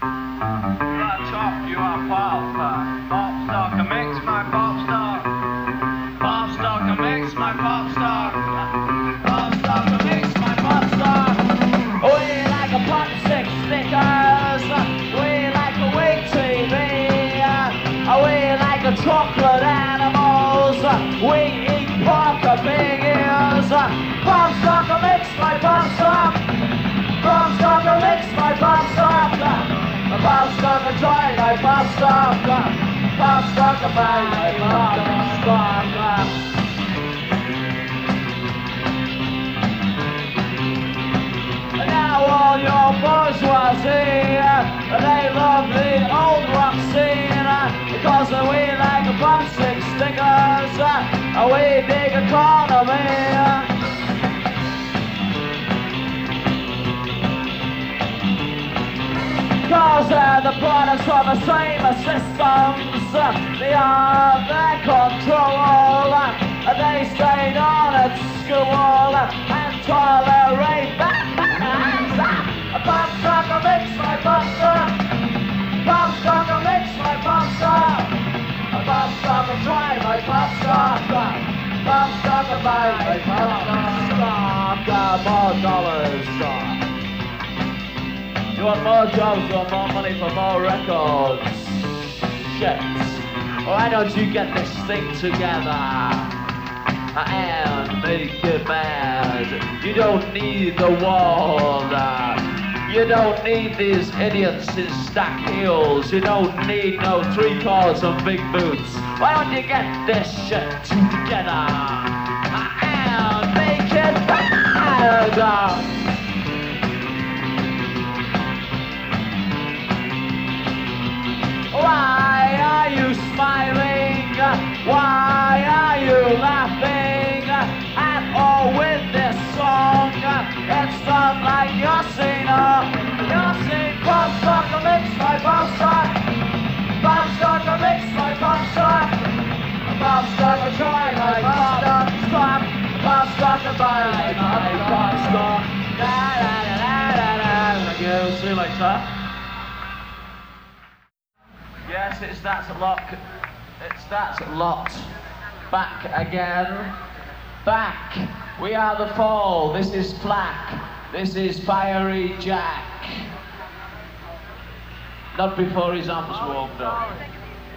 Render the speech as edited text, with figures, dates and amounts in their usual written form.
That top you are pop star can mix my pop star. Pop star can mix my pop star. Pop star can mix my pop star. We like a pot six stickers. We like a wig TV. We like a chocolate animals. We eat pork or pig ears. Pop star can mix my pop star. Pop star can mix my pop star. Pop star can join my pop star. Pop star can buy my pop star. And now all your bourgeoisie, they love the old rock scene, because we like pop six stickers, and we dig economy. Cause they're the products of the same systems beyond their control. They stayed on at school and tolerate bands. Pop star can mix my pop star. Pop star can mix my pop star. Pop star can try my pop star. Pop star can buy my pop star. Got more dollars. You want more jobs or more money for more records? Shit. Why don't you get this thing together and make it bad? You don't need the world. You don't need these idiots in stack heels. You don't need no 3/4 and big boots. Why don't you get this shit together and make it bad? Why are you smiling? Why are you laughing at all with this song? It's not like you're seen pop star can mix my pop star. Pop star can mix my pop star. Pop star can try my pop star. Pop star can buy my pop star. Da da da da da da. Thank you. See you later. Yes, it's that lot. It's that lot. Back again. Back. We are the Fall. This is Flack. This is Fiery Jack. Not before his arms warmed up.